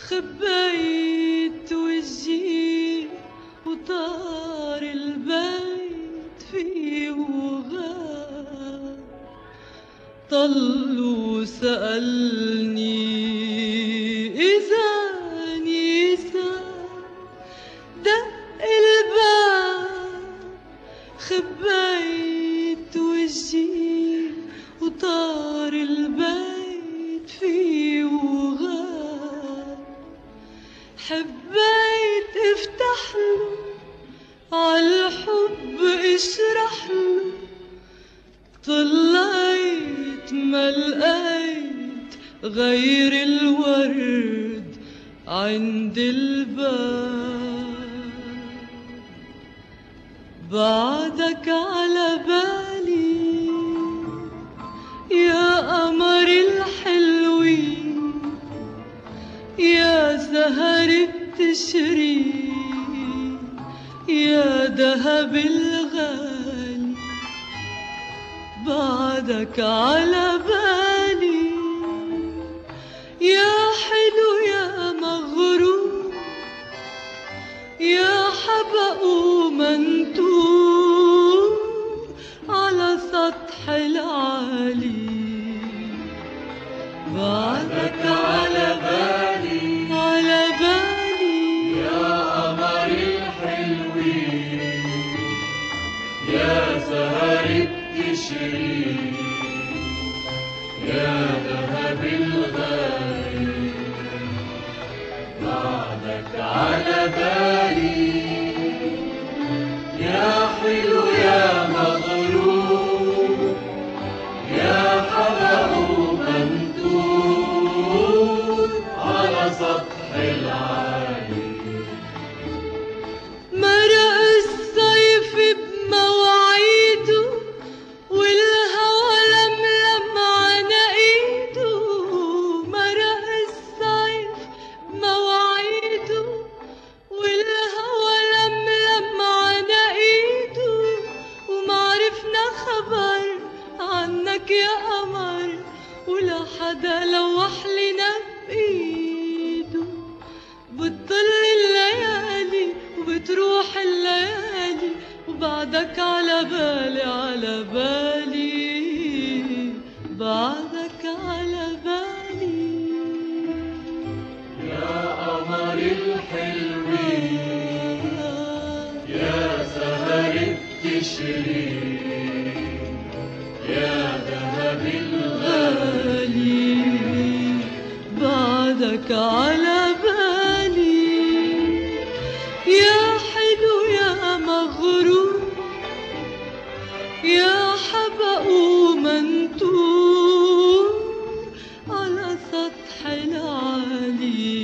خبيت وجهي وطار البيت فيه وغاب، طل وسألني إذا دق الباب. خبيت وجهي وطار البيت فيه وغاب، حبيت افتح له عالحب اشرح له، طلعت ما لقيت غير الورد عند الباب. بعدك على بالي يا قمر الحلوين، يا سهر بتشري يا دهب الغالي. بعدك على بالي يا حلو يا مغرور، يا حبق ومنتور على سطح العالي. بعدك على بالي يا قمر الحلوين، يا سهر بتشري يا ذهب الغالي. بعدك على بالي يا حلو يا مغرور، يا حبق ومنتور على سطح العالي. مرق الصيف بمواعيده والهوى لملم على ايده. مرق الصيف بمواعيده والهوى لملم على ايده، ومعرفنا خبر عنك يا قمر ولا حدا لوح لنا بايده. بتطل الليالي وبتروح الليالي وبعدك على بالي بعدك على بالي. يا قمر الحلوين، يا سهر بتشري يا ذهب الغالي. بعدك على بالي يا حلو يا مغرور، يا حبق ومنتور على سطح العالي.